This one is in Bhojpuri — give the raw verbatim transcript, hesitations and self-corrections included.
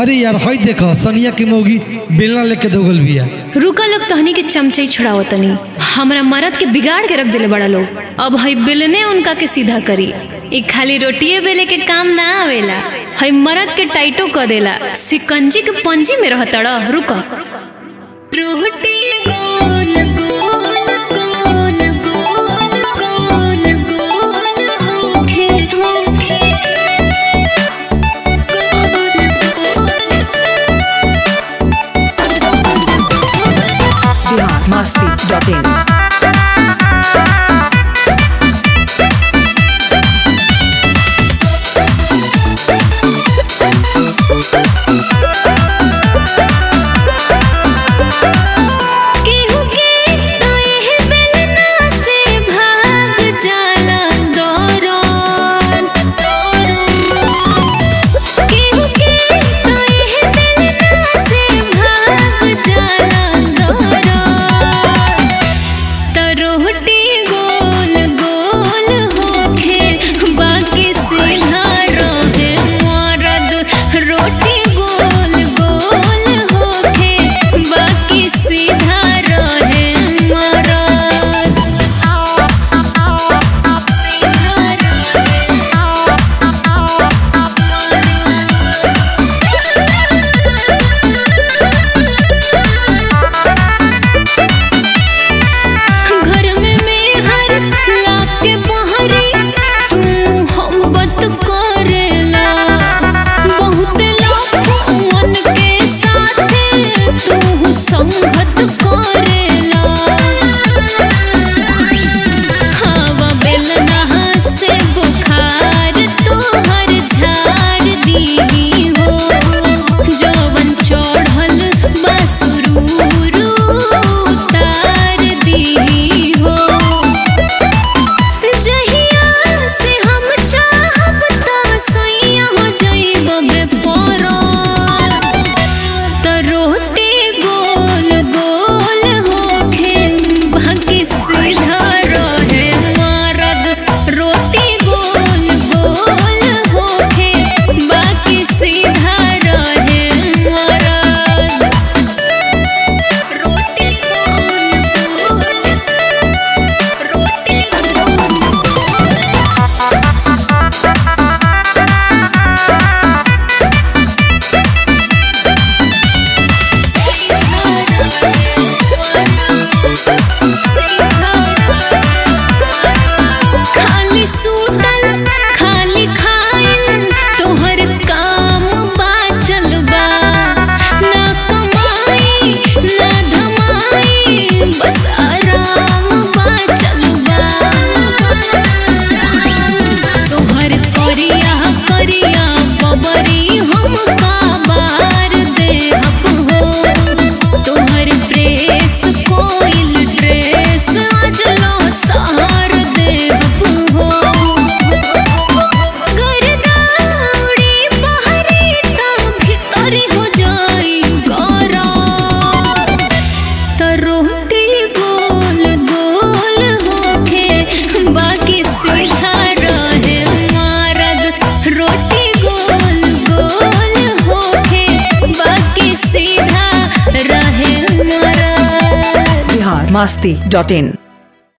अरे यार हई देखो सनिया की मौगी बेलना लेके दोगल बिया। रुका लोग तहनी के चमचे छुड़ाओ तनी, हमरा मरद के बिगाड़ के रख दिले बड़ा लोग। अब हई बेलने उनका के सीधा करी, एक खाली रोटिए बेले के काम ना आवेला। हई मरद के टाइटो कर देला, सिकंजी के पंजी में रहतड़ा। रुका रोटी गोल गोल गोल गोल गोल गोल होखे होखे masti dot in masti dot in